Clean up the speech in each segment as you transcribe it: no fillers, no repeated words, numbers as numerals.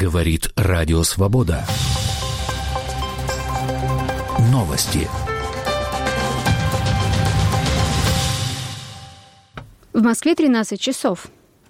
Говорит Радио Свобода. Новости. В Москве 13 часов.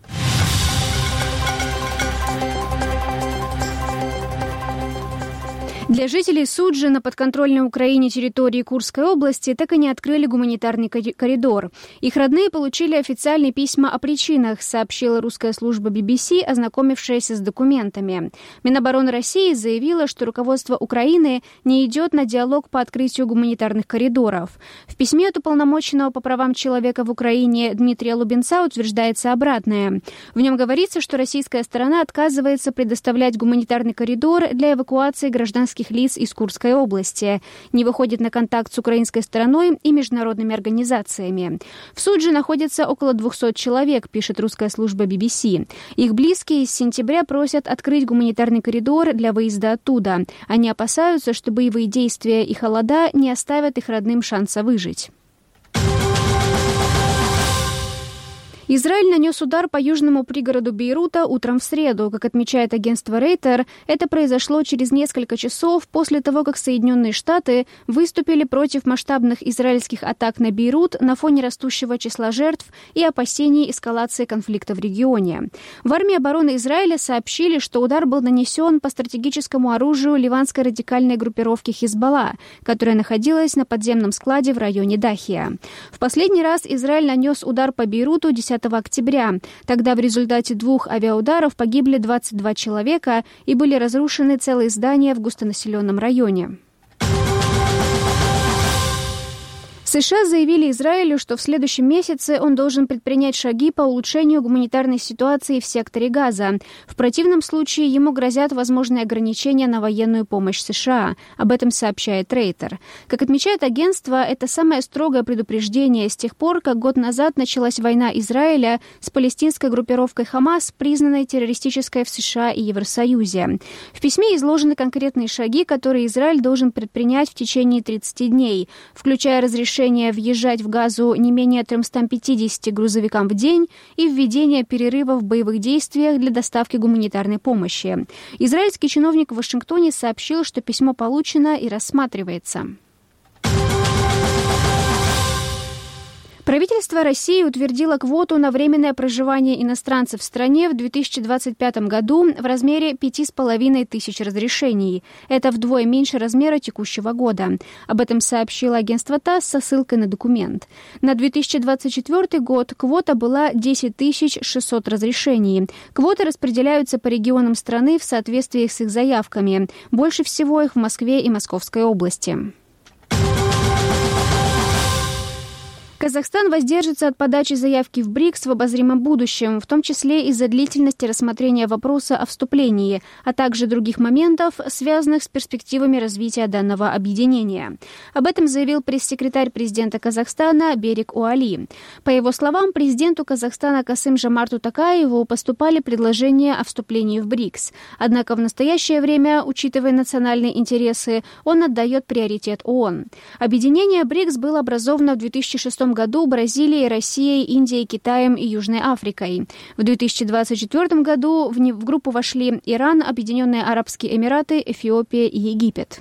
Для жителей Суджи на подконтрольной Украине территории Курской области так и не открыли гуманитарный коридор. Их родные получили официальные письма о причинах, сообщила русская служба BBC, ознакомившаяся с документами. Минобороны России заявила, что руководство Украины не идет на диалог по открытию гуманитарных коридоров. В письме от уполномоченного по правам человека в Украине Дмитрия Лубенца утверждается обратное. В нем говорится, что российская сторона отказывается предоставлять гуманитарный коридор для эвакуации гражданских лиц из Курской области, не выходит на контакт с украинской стороной и международными организациями. В Судже находится около 200 человек, пишет русская служба BBC. Их близкие с сентября просят открыть гуманитарный коридор для выезда оттуда. Они опасаются, что боевые действия и холода не оставят их родным шанса выжить. Израиль нанес удар по южному пригороду Бейрута утром в среду. Как отмечает агентство Рейтер, это произошло через несколько часов после того, как Соединенные Штаты выступили против масштабных израильских атак на Бейрут на фоне растущего числа жертв и опасений эскалации конфликта в регионе. В армии обороны Израиля сообщили, что удар был нанесен по стратегическому оружию ливанской радикальной группировки Хизбалла, которая находилась на подземном складе в районе Дахия. В последний раз Израиль нанес удар по Бейруту 10 октября. Тогда в результате 2 авиаударов погибли 22 человека и были разрушены целые здания в густонаселенном районе. США заявили Израилю, что в следующем месяце он должен предпринять шаги по улучшению гуманитарной ситуации в секторе Газа. В противном случае ему грозят возможные ограничения на военную помощь США. Об этом сообщает Рейтер. Как отмечает агентство, это самое строгое предупреждение с тех пор, как год назад началась война Израиля с палестинской группировкой Хамас, признанной террористической в США и Евросоюзе. В письме изложены конкретные шаги, которые Израиль должен предпринять в течение 30 дней, включая разрешение въезжать в Газу не менее 350 грузовикам в день и введение перерыва в боевых действиях для доставки гуманитарной помощи. Израильский чиновник в Вашингтоне сообщил, что письмо получено и рассматривается. Правительство России утвердило квоту на временное проживание иностранцев в стране в 2025 году в размере 5500 разрешений. Это вдвое меньше размера текущего года. Об этом сообщило агентство ТАСС со ссылкой на документ. На 2024 год квота была 10 600 разрешений. Квоты распределяются по регионам страны в соответствии с их заявками. Больше всего их в Москве и Московской области. Казахстан воздержится от подачи заявки в БРИКС в обозримом будущем, в том числе из-за длительности рассмотрения вопроса о вступлении, а также других моментов, связанных с перспективами развития данного объединения. Об этом заявил пресс-секретарь президента Казахстана Берик Уали. По его словам, президенту Казахстана Касым-Жомарту Токаеву поступали предложения о вступлении в БРИКС. Однако в настоящее время, учитывая национальные интересы, он отдает приоритет ООН. Объединение БРИКС было образовано в 2006 году Бразилией, Россией, Индией, Китаем и Южной Африкой. В 2024 году в группу вошли Иран, Объединенные Арабские Эмираты, Эфиопия и Египет.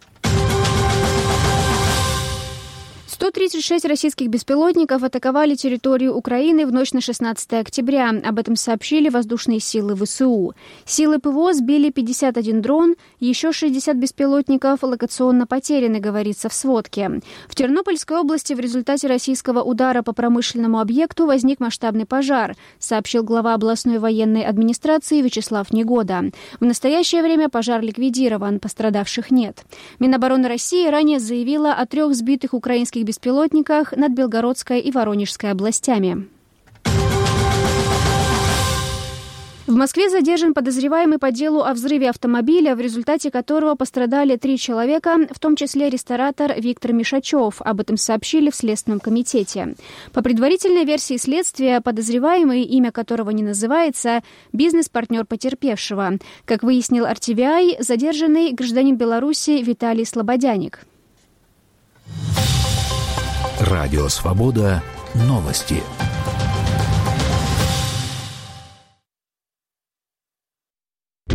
136 российских беспилотников атаковали территорию Украины в ночь на 16 октября. Об этом сообщили воздушные силы ВСУ. Силы ПВО сбили 51 дрон, еще 60 беспилотников локационно потеряны, говорится в сводке. В Тернопольской области в результате российского удара по промышленному объекту возник масштабный пожар, сообщил глава областной военной администрации Вячеслав Негода. В настоящее время пожар ликвидирован, пострадавших нет. Минобороны России ранее заявила о 3 сбитых украинских беспилотниках над Белгородской и Воронежской областями. В Москве задержан подозреваемый по делу о взрыве автомобиля, в результате которого пострадали 3 человека, в том числе ресторатор Виктор Мишачев. Об этом сообщили в Следственном комитете. По предварительной версии следствия, подозреваемый, имя которого не называется, бизнес-партнер потерпевшего. Как выяснил RTVI, задержанный гражданин Беларуси Виталий Слободяник. Радио «Свобода». Новости.